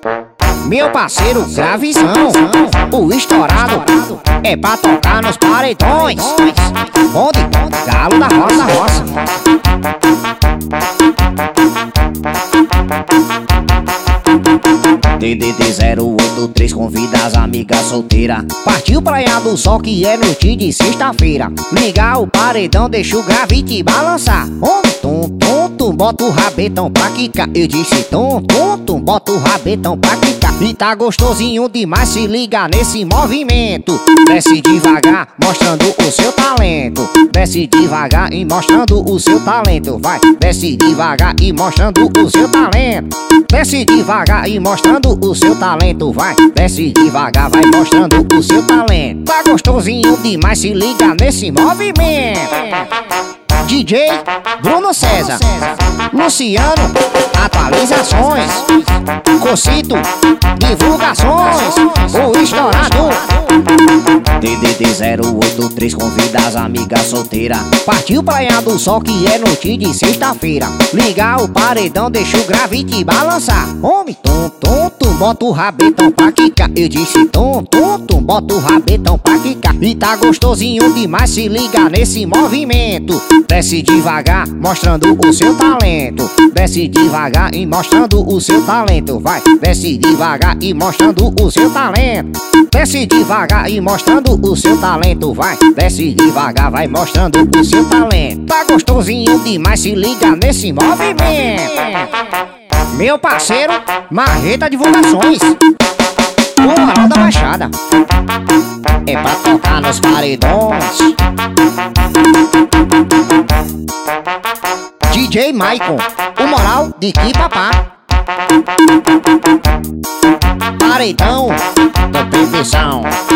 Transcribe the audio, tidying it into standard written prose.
Meu parceiro, gravizão, o estourado é pra tocar nos paredões. Bonde, galo da roça. DDD 083 convida as amigas solteiras. Partiu Praia do Sol que é noite de sexta-feira. Liga o paredão, deixa o grafite balançar. Tum, tum, tum, bota o rabetão pra quicar. Eu disse tum, tum, tum, bota o rabetão pra quicar. E tá gostosinho demais, se liga nesse movimento. Desce devagar, mostrando o seu talento. Desce devagar e mostrando o seu talento. Vai, desce devagar e mostrando o seu talento. Desce devagar e mostrando o seu talento. Vai, desce devagar, vai mostrando o seu talento. Tá gostosinho demais, se liga nesse movimento. DJ Bruno César, Luciano, atualizações. Cocito, divulgações. O estourado DDD 083 convida as amigas solteiras. Partiu Praia do Sol que é noite de sexta-feira. Liga o paredão, deixa o grafite balançar. Homem, tum, tum, tum, bota o rabetão pra quicar. Eu disse tum, tum, tum, bota o rabetão pra quicar. E tá gostosinho demais, se liga nesse movimento. Desce devagar, mostrando o seu talento. Desce devagar e mostrando o seu talento. Vai, desce devagar e mostrando o seu talento. Desce devagar e mostrando o seu talento. Vai, desce devagar, vai mostrando o seu talento. Tá gostosinho demais, se liga nesse movimento. Meu parceiro, Marreta Divulgações, o Moral da Baixada é pra tocar nos paredões. DJ Maicon, o Moral de Quipapá. Paredão do Perfeição.